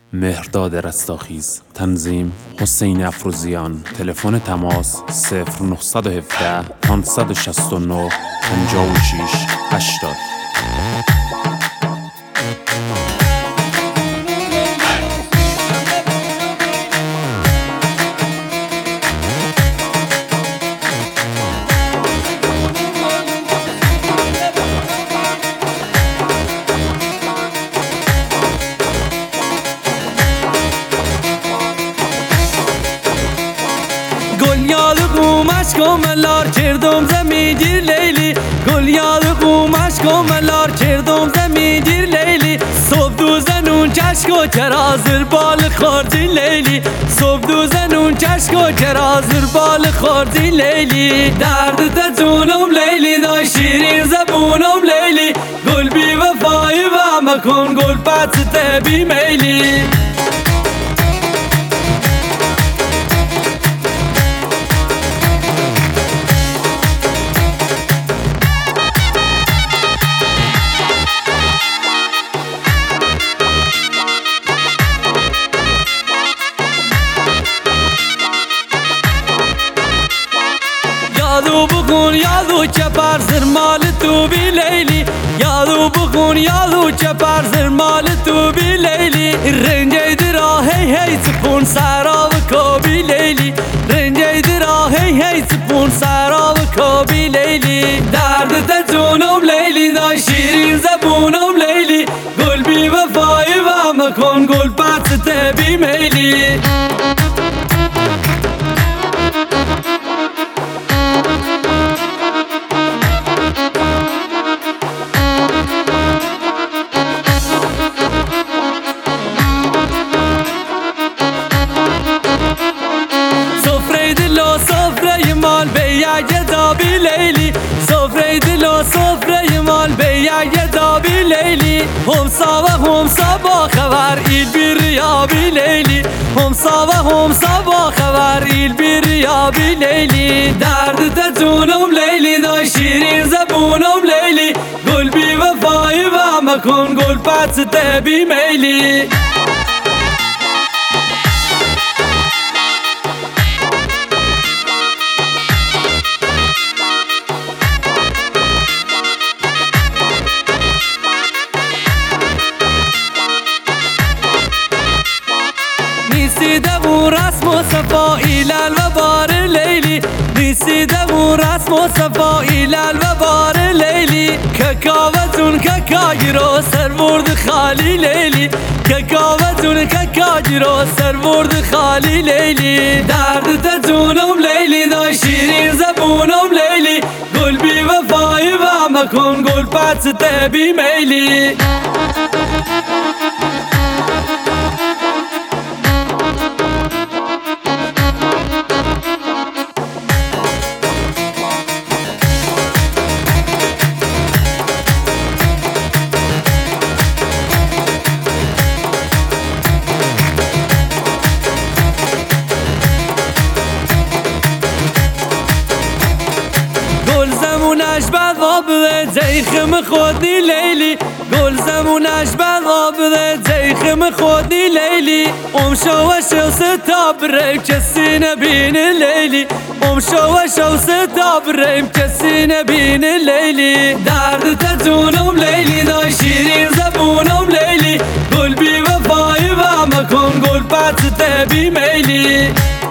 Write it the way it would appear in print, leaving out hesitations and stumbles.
مهرداد رستاخیز. تنظیم حسین افروزیان. تلفن تماس 0917 569 56 80. گل قومش کملار کردم زمیگیر لیلی، گل قومش کملار کردم زمیگیر لیلی. صبح دوزنون چشک و کرازر بال خوردی لیلی، صبح دوزنون چشک و کرازر بال خوردی لیلی. درد تجونم لیلی دا شیرین زبونم لیلی، گل بی وفایی و مکن گل پس تبی میلی. یادو بخون یادو چه پرزر مال تو بی لیلی، یادو بخون یادو چه پرزر مال تو بی لیلی. رنجه درا هی هی سپون سرا و کبی لیلی، رنجه درا هی هی سپون سرا و کبی لیلی. درد تجونم لیلی دا شیرین زبونم لیلی، گل بی وفایی و مکن گل پس تبی میلی. سفره مال به یک دابی لیلی، سفره دل و سفره مال به یک دابی لیلی. همسا و همسا با خبر ایل بی ریابی لیلی، همسا و همسا با خبر ایل بی ریابی لیلی. درد تجونم لیلی دا شیرین زبونم لیلی، گل بی وفایی و مکن گل پس تبی میلی. نیسیده و رسم و صفا ایلال و بار لیلی، نیسیده و رسم و صفا ایلال و بار لیلی. ککاوتون ککاگیرو سرورد خالی لیلی، ککاوتون ککاگیرو سرورد خالی لیلی. درد تجونم لیلی دا شیرین زبونم لیلی، گل بی وفایی و مکن گل پس تبی میلی. گل زمونش بغابه زیخم خودی لیلی، گل زمونش بغابه زیخم خودی لیلی. امشو و شو ستا بریم کسی نبین لیلی، امشو و شو ستا بریم کسی نبین لیلی. درد تجونم لیلی دا شیرین زبونم لیلی، گل بی وفایی و مکن گل پس تبی میلی.